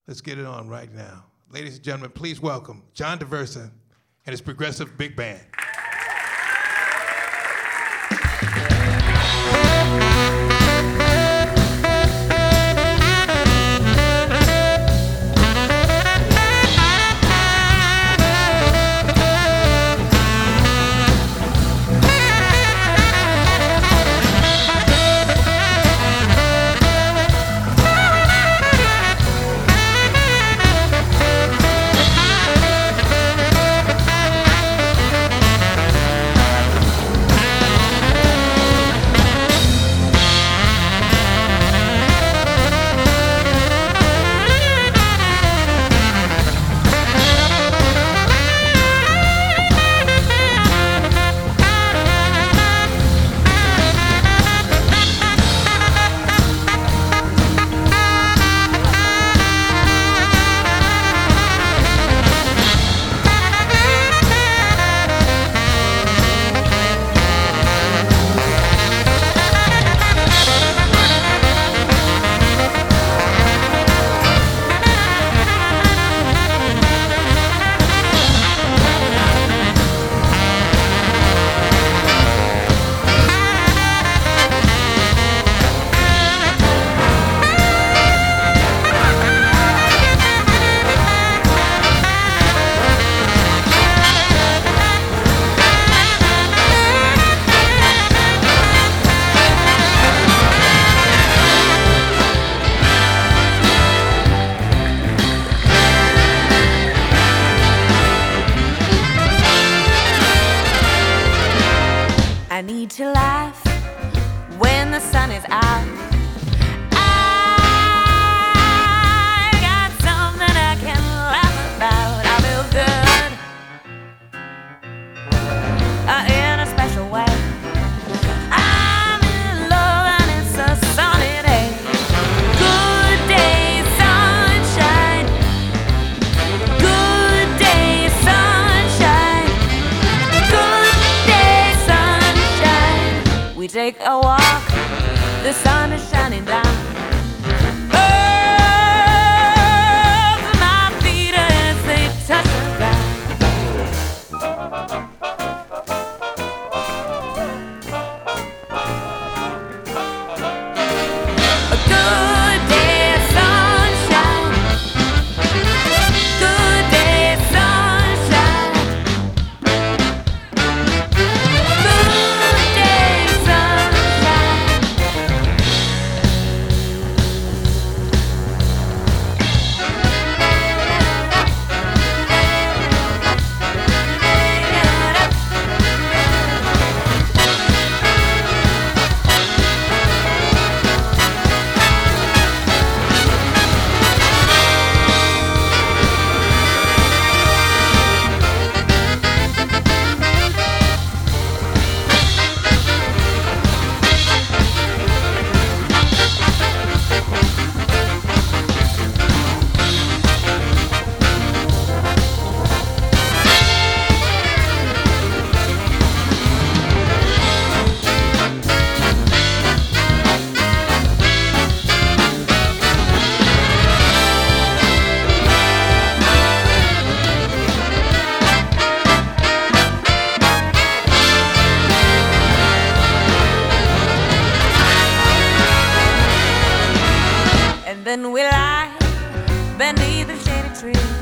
Let's get it on right now. Ladies and gentlemen, please welcome John Daversa and his Progressive Big Band. I need to laugh when the sun is out. I got something I can laugh about. I feel good in a special way. I'm in love and it's a sunny day. Good day, sunshine. Good day, sunshine. Good day, sunshine. We take a walk, the sun is shining down. Earth, my feet as they touch the ground. A good day, sunshine. Good day, sunshine. Good day, sunshine. And then we lie beneath the shady tree.